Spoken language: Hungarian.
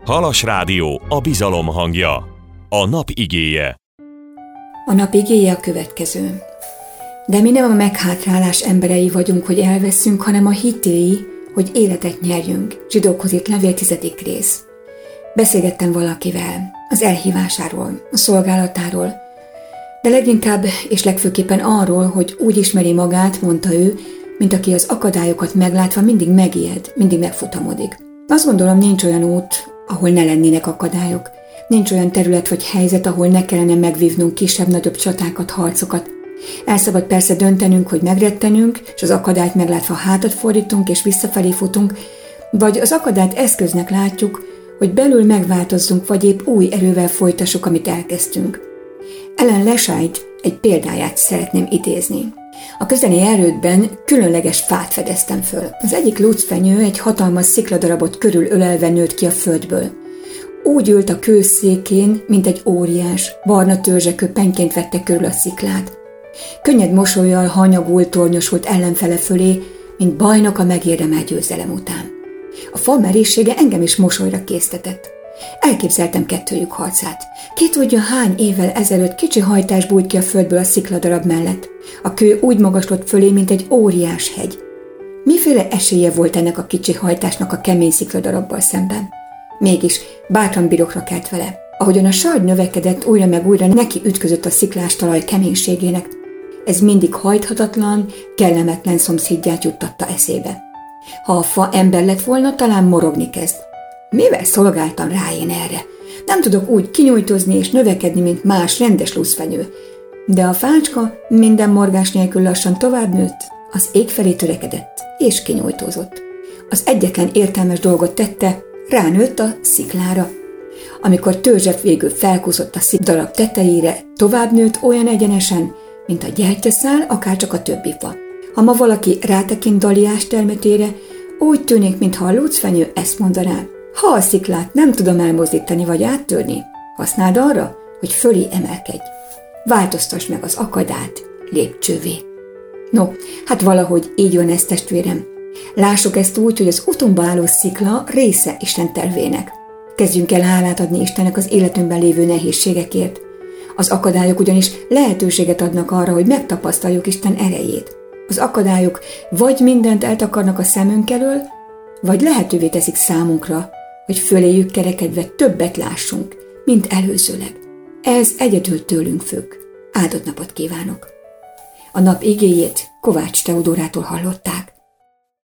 Halas Rádió, a bizalom hangja. A nap igéje. A nap igéje a következő. De mi nem a meghátrálás emberei vagyunk, hogy elveszünk, hanem a hitéi, hogy életet nyerjünk. Zsidókhoz írt levél 10. rész. Beszélgettem valakivel az elhívásáról, a szolgálatáról, de leginkább és legfőképpen arról, hogy úgy ismeri magát, mondta ő, mint aki az akadályokat meglátva mindig megijed, mindig megfutamodik. Azt gondolom, nincs olyan út, ahol ne lennének akadályok. Nincs olyan terület vagy helyzet, ahol ne kellene megvívnunk kisebb-nagyobb csatákat, harcokat. El szabad persze döntenünk, hogy megrettenünk, és az akadályt meglátva hátat fordítunk és visszafelé futunk, vagy az akadályt eszköznek látjuk, hogy belül megváltozzunk, vagy épp új erővel folytassuk, amit elkezdtünk. Ellen Leschide egy példáját szeretném idézni. A közeli erődben különleges fát fedeztem föl. Az egyik lucfenyő egy hatalmas szikladarabot körül ölelve nőtt ki a földből. Úgy ült a kőszékén, mint egy óriás, barna törzsekő penként vette körül a sziklát. Könnyed mosollyal hanyagul tornyosult ellenfele fölé, mint bajnok a megérdemelt győzelem után. A fa merészsége engem is mosolyra késztetett. Elképzeltem kettőjük harcát. Ki tudja, hány évvel ezelőtt kicsi hajtás bújt ki a földből a szikladarab mellett. A kő úgy magaslott fölé, mint egy óriás hegy. Miféle esélye volt ennek a kicsi hajtásnak a kemény szikladarabbal szemben? Mégis bátran birokra kelt vele. Ahogyan a sard növekedett, újra meg újra neki ütközött a sziklás talaj keménységének. Ez mindig hajthatatlan, kellemetlen szomszédját juttatta eszébe. Ha a fa ember lett volna, talán morogni kezd. Mivel szolgáltam rá én erre? Nem tudok úgy kinyújtózni és növekedni, mint más rendes luszfenyő. De a fácska minden morgás nélkül lassan tovább nőtt, az ég felé törekedett és kinyújtózott. Az egyetlen értelmes dolgot tette, ránőtt a sziklára. Amikor törzsef végül felkúszott a szikdarab tetejére, tovább nőtt olyan egyenesen, mint a gyertyaszál, akárcsak a többi fa. Ha ma valaki rátekint Daliás termetére, úgy tűnik, mintha a lucfenyő ezt mondaná: ha a sziklát nem tudom elmozdítani vagy áttörni, használd arra, hogy fölé emelkedj. Változtass meg az akadályt lépcsővé. No, hát valahogy így van ez, testvérem. Lássuk ezt úgy, hogy az utunkba álló szikla része Isten tervének. Kezdjünk el hálát adni Istennek az életünkben lévő nehézségekért. Az akadályok ugyanis lehetőséget adnak arra, hogy megtapasztaljuk Isten erejét. Az akadályok vagy mindent eltakarnak a szemünk elől, vagy lehetővé teszik számunkra, hogy föléjük kerekedve többet lássunk, mint előzőleg. Ez egyedül tőlünk függ. Áldott napot kívánok! A nap igéjét Kovács Teodórától hallották.